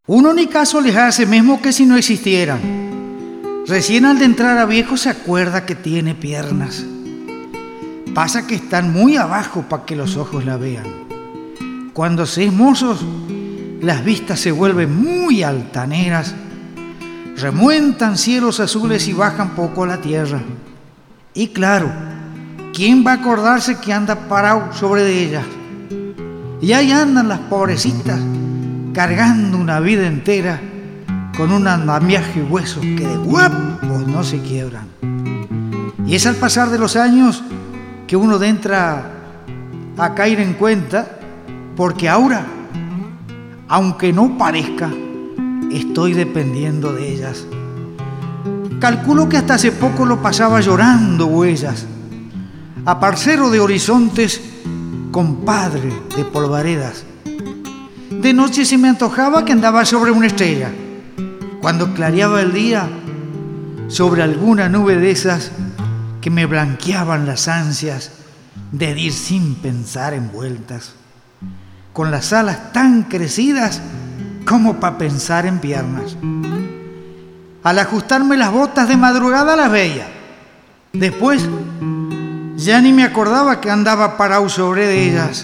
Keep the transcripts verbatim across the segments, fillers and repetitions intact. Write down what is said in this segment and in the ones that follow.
Uno ni caso les hace, mismo que si no existieran. Recién al de entrar a viejo se acuerda que tiene piernas. Pasa que están muy abajo para que los ojos la vean. Cuando se es mozos, las vistas se vuelven muy altaneras, remuentan cielos azules y bajan poco a la tierra. Y claro, ¿quién va a acordarse que anda parado sobre de ellas? Y ahí andan las pobrecitas, cargando una vida entera con un andamiaje y huesos que de guapos no se quiebran. Y es al pasar de los años que uno entra a caer en cuenta, porque ahora, aunque no parezca, estoy dependiendo de ellas. Calculo que hasta hace poco lo pasaba llorando huellas, aparcero de horizontes, compadre de polvaredas. De noche se me antojaba que andaba sobre una estrella, cuando clareaba el día, sobre alguna nube de esas que me blanqueaban las ansias de ir sin pensar en vueltas, con las alas tan crecidas como para pensar en piernas. Al ajustarme las botas de madrugada las veía. Después ya ni me acordaba que andaba parado sobre de ellas.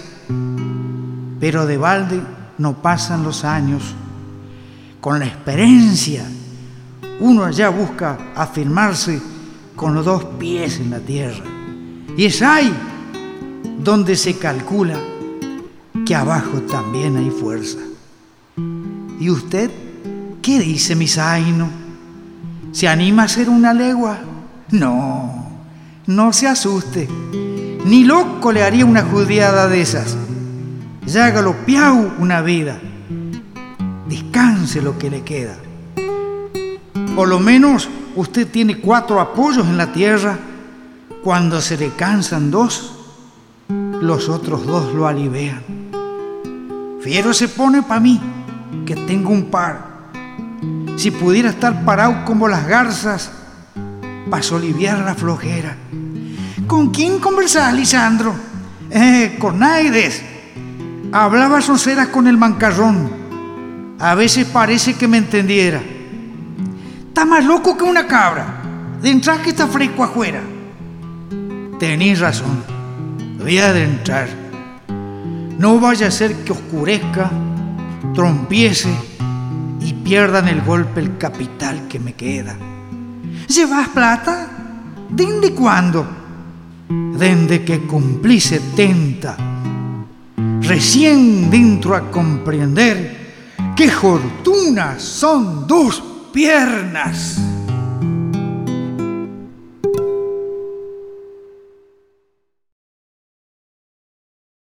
Pero de balde no pasan los años. Con la experiencia uno allá busca afirmarse con los dos pies en la tierra. Y es ahí donde se calcula que abajo también hay fuerza. ¿Y usted qué dice, mi zaino? ¿Se anima a hacer una legua? No, no se asuste. Ni loco le haría una judiada de esas. Ya galopeau una vida. Descanse lo que le queda. Por lo menos usted tiene cuatro apoyos en la tierra. Cuando se le cansan dos, los otros dos lo alivian. Fiero se pone pa' mí, que tengo un par. Si pudiera estar parado como las garzas, pa' soliviar la flojera. ¿Con quién conversás, Lisandro? Eh, con Naides. Hablaba sonceras con el mancarrón. A veces parece que me entendiera. Está más loco que una cabra. De entrar que está fresco afuera. Tenís razón. Voy a adentrar. No vaya a ser que oscurezca, trompiece y pierdan el golpe el capital que me queda. ¿Llevas plata? ¿Dende cuándo? Dende que cumplí setenta. Recién dentro a comprender qué fortuna son dos piernas.